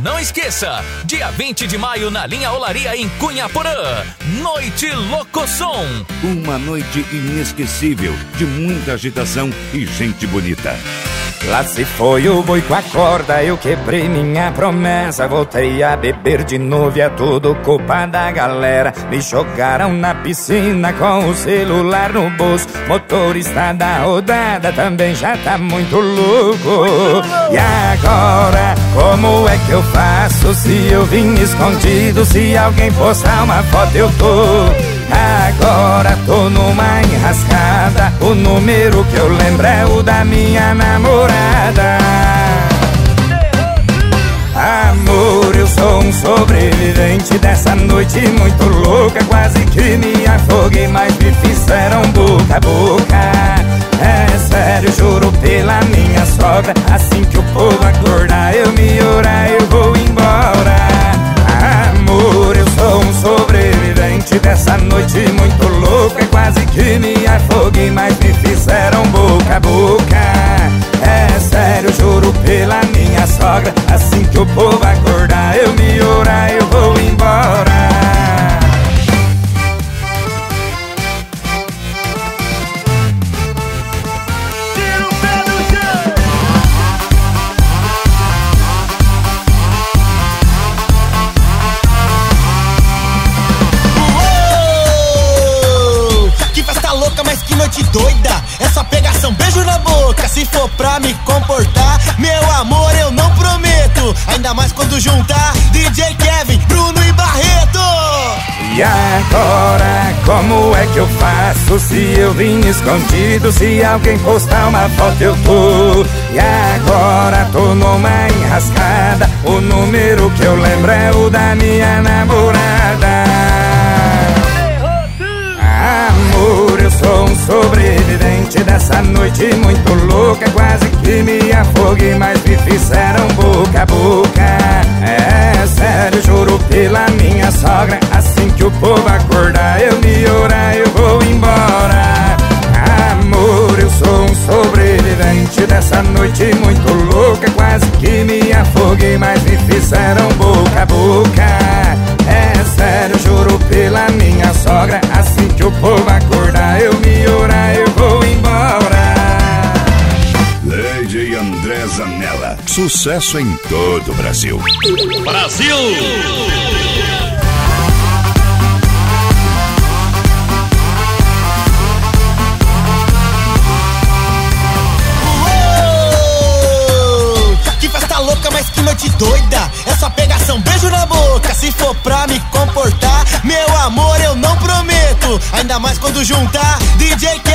não esqueça, dia 20 de maio na Linha Olaria em Cunhaporã, Noite Locosom. Uma noite inesquecível, de muita agitação e gente bonita. Lá se foi o boi com a corda, eu quebrei minha promessa. Voltei a beber de novo e é tudo culpa da galera. Me jogaram na piscina com o celular no bolso. Motorista da rodada também já tá muito louco. E agora, como é que eu faço se eu vim escondido? Se alguém postar uma foto eu tô. Agora tô numa enrascada. O número que eu lembro é o da minha namorada. Amor, eu sou um sobrevivente dessa noite muito louca. Quase que me afoguei, mas me fizeram boca a boca. É sério, juro pela minha sogra. Assim que o povo acordar, eu me orar, eu vou embora. Amor, eu sou um sobrevivente dessa noite muito louca. Quase que me afoguei, mas me fizeram boca a boca. É sério, juro pela minha sogra. Assim que o povo acordar, eu me orar, eu vou embora. Mas que noite doida, essa pegação, beijo na boca. Se for pra me comportar, meu amor, eu não prometo. Ainda mais quando juntar DJ Kevin, Bruno e Barreto. E agora, como é que eu faço se eu vim escondido? Se alguém postar uma foto eu tô. E agora tô numa enrascada. O número que eu lembro é o da minha namorada. Amor, eu sou um sobrevivente dessa noite muito louca. Quase que me afoguei, mas me fizeram boca a boca. É sério, juro pela minha sogra. Assim que o povo acordar, eu me orar, eu vou embora. Amor, eu sou um sobrevivente dessa noite muito louca. Quase que me afoguei, mas me fizeram boca a boca. É sério, juro pela minha sogra. Assim que o povo acordar, eu me orar, eu vou embora. Lady André Zanella, sucesso em todo o Brasil. Brasil! Louca, mas que noite doida, essa pegação, beijo na boca. Se for pra me comportar, meu amor, eu não prometo. Ainda mais quando juntar DJ